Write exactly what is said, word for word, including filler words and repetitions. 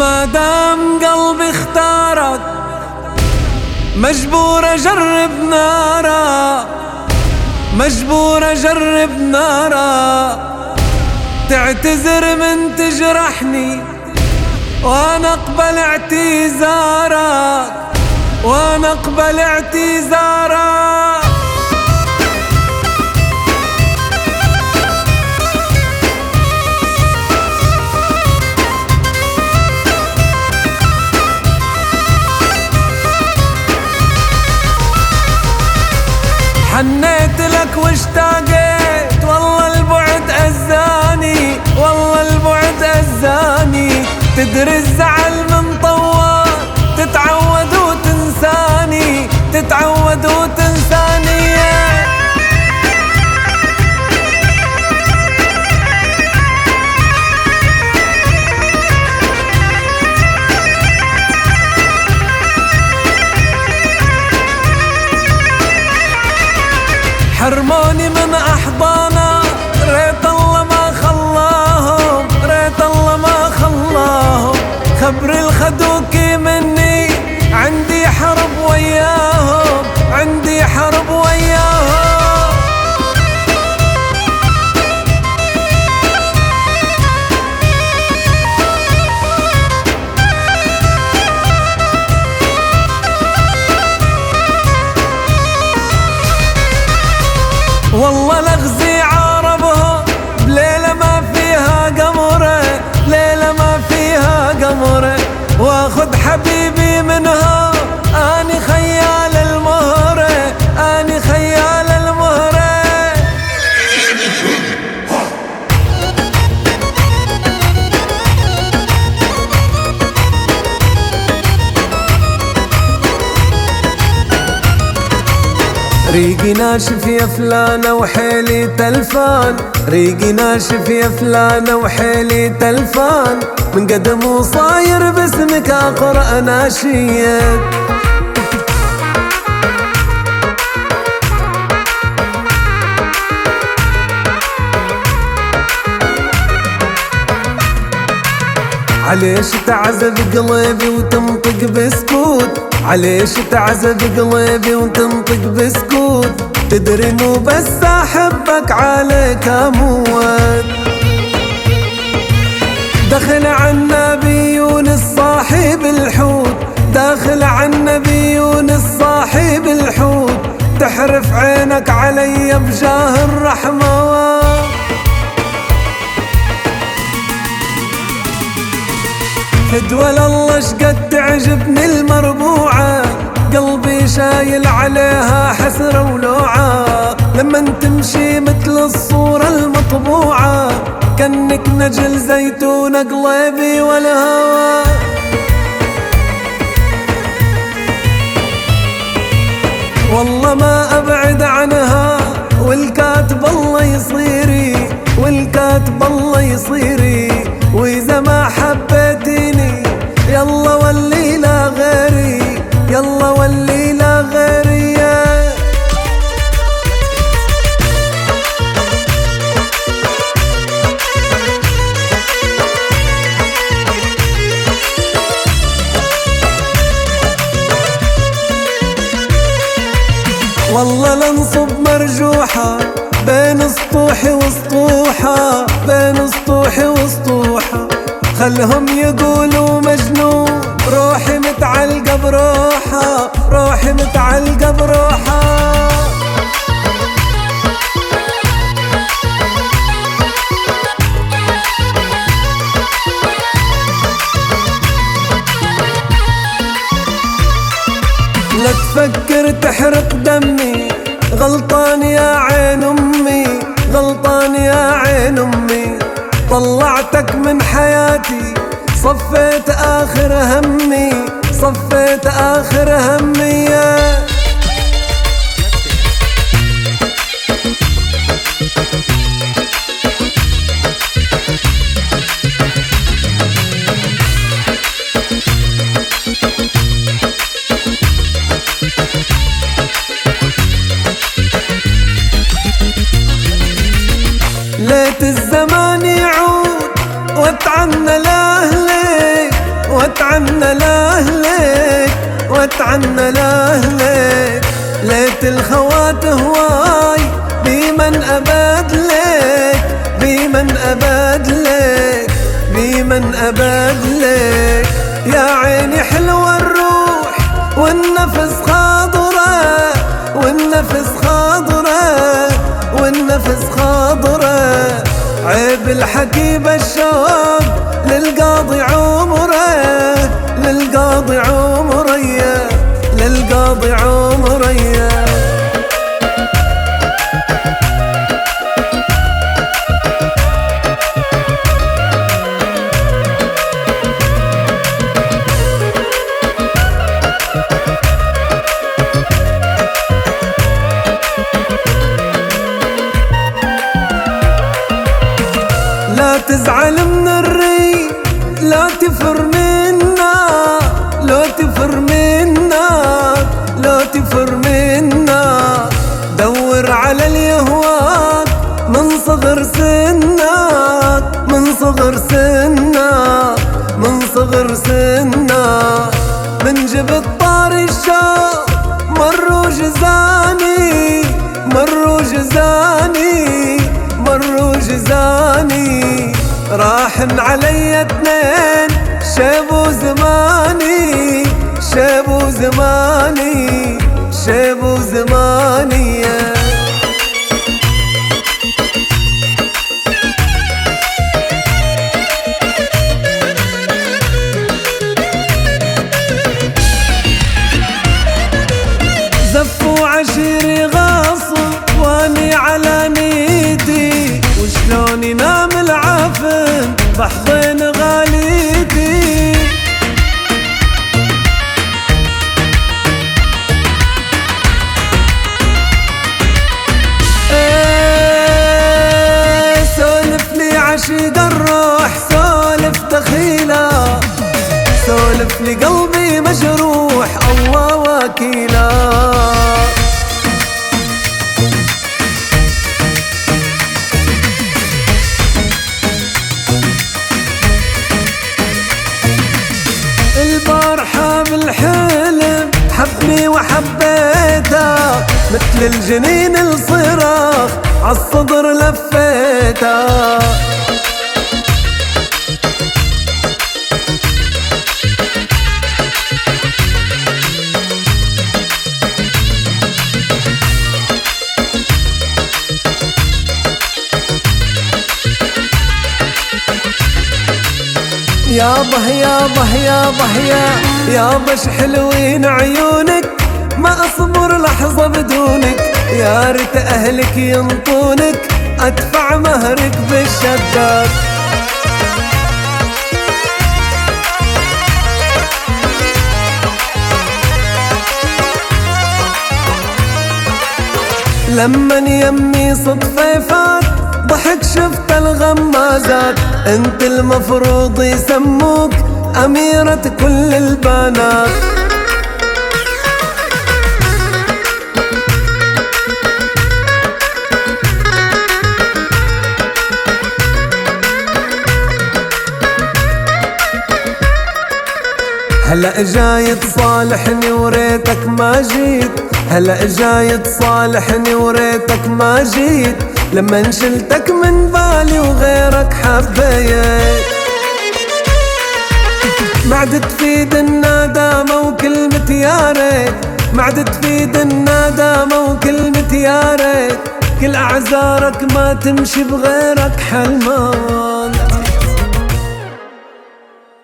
ما دام قلبي اختارك مجبور اجرب نارا، مجبور اجرب نارا. تعتذر من تجرحني وانا اقبل اعتذارك، وانا اقبل اعتذارك. حنيت لك واشتاقيت والله البعد أذاني، والله البعد أذاني. تدري الزعل من طوال تتعود وتنساني، تتعود وتنساني. حرموني من أحضانا ريت الله ما خلاهم، ريت الله ما خلاهم. خبر الخدوك مني عندي حرب وياهم، عندي حرب وياهم. والله لغزي عاربها بليلة ما فيها قمرة، ليلة ما فيها قمرة. واخذ حبيبي منها اني خيال المهرة، اني خيال المهرة. ريقي ناشف يا فلانة وحيلي تلفان، ريقي ناشف يا فلانة وحيلي تلفان. من قدم وصاير باسمك اقرأ ناشيد. عليش تعذب قلبي وتنطق بسكوت، عليش تعذب قلبي وتنطق بسكوت. تدري مو بس احبك عليك اموت. دخل عنا بيونس صاحب الحوت، داخل عنا بيونس صاحب الحوت. تحرف عينك علي بجاه الرحمة. فدوى الله شقد تعجبني المربوعة، قلبي شايل عليها حسرة ولوعة. لما تمشي مثل الصورة المطبوعة كأنك نجل زيتون قلبي والهوى. والله ما أبعد عنها والكاتب الله يصيري، والكاتب الله يصيري. وإذا ما حبيتيني يلا ولي لا غيري، يلا ولي لا غيري. والله لنصب مرجوحة بين سطوحي وسطوحة، بين سطوحي وسطوحة. خلهم يقولوا مجنون روحي متعلقة بروحها، روحي متعلقة بروحها. لا تفكر تحرق دمي، غلطان يا عين أمي، غلطان يا عين أمي. طلعتك من حياتي صفيت آخر همي، صفيت آخر همي. ليت الزمان يعود واتعنى لأهلي، واتعنى لاهلك واتعنى لاهلك، ليت الخوات هواي بمن أبد لك بمن أبد لك بمن أبد لك. يا عيني حلوة الروح والنفس خاضرة والنفس خاضرة والنفس خاضرة، عيب الحكيم الشوق للقاضي عمره للقاضي عمرية للقاضي عمرية. لا تزعل من الري لا تفر منا لا تفر منا لا تفر منا، دور على اليهواك من صغر سنك من صغر سنك من صغر سنك، من جبت طاري الشوق مروا جزاني مروا جزاني مروا جزاني، راحن علي اتنين شابوا زماني شابوا زماني شابوا زماني. زفوا عشيري غاصوا واني على نيتي، وشلون ينام العفن بحضن غاليتي. ايه سولف لي عشيق الروح سولف دخيله، سولف لي قلبي مجروح الله وكيله. البارحة بالحلم حبني وحبيته، مثل الجنين الصراخ عالصدر لفيته. يابه يابه يابه يا يابش حلوين عيونك، ما اصبر لحظة بدونك، يا ريت اهلك ينطونك ادفع مهرك بالشداد. لمن يمي صدفة فات ضحك شفت الغمازات، انت المفروض يسموك أميرة كل البنات. هلأ جاي تصالحني وريتك ما جيت، هلأ جاي تصالحني وريتك ما جيت، لما شلتك من بالي وغيرك حبيت. ما عاد تفيد الندامة وكلمة يا ريت، ما عاد تفيد الندامة وكلمة يا ريت، كل أعذارك ما تمشي بغيرك حلمان.